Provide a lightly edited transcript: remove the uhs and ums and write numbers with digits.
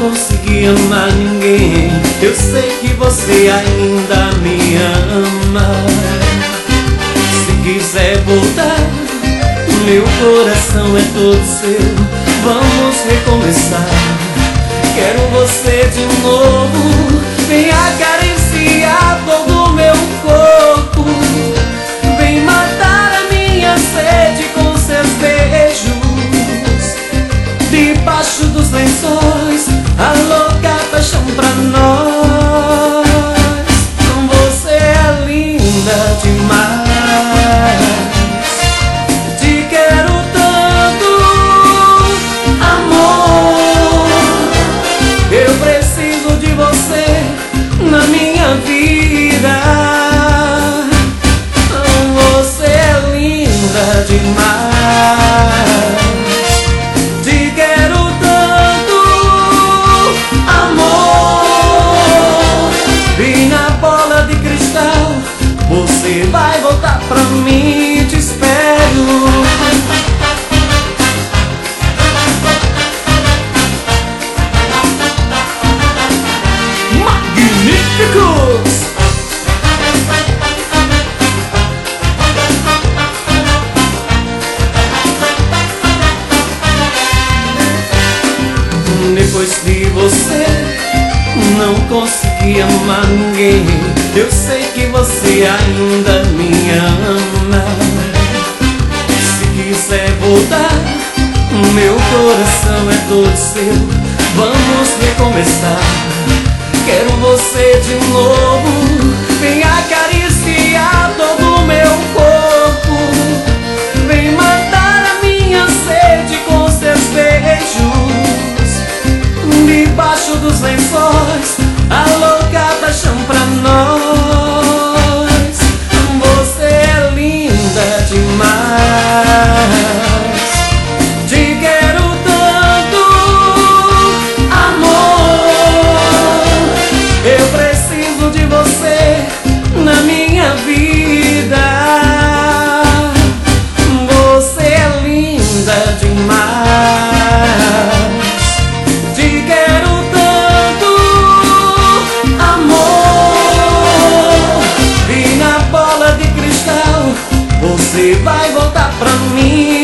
consegui amar ninguém. Eu sei que você ainda me ama. Se quiser voltar, meu coração é todo seu. Vamos recomeçar. Quero você de novo. Vem acariciar todo o meu corpo. Vem matar a minha sede com seus beijos. Debaixo dos lençóis, a louca paixão pra nós. Você é linda demais. Te quero tanto, amor. Eu preciso de você na minha vida. Você é linda demais. Você vai voltar pra mim, te espero. Magníficos! Depois de você, não consegui amar ninguém. Eu sei que você ainda me ama. Se quiser voltar, meu coração é todo seu. Vamos recomeçar. Quero você de novo. Vem acariciar todo o meu corpo. Vem matar a minha sede com seus beijos. Debaixo dos lençóis, a louca paixão pra nós. Você é linda demais. Te quero tanto, amor. Eu preciso de você na minha vida. Você é linda demais. Você vai voltar pra mim.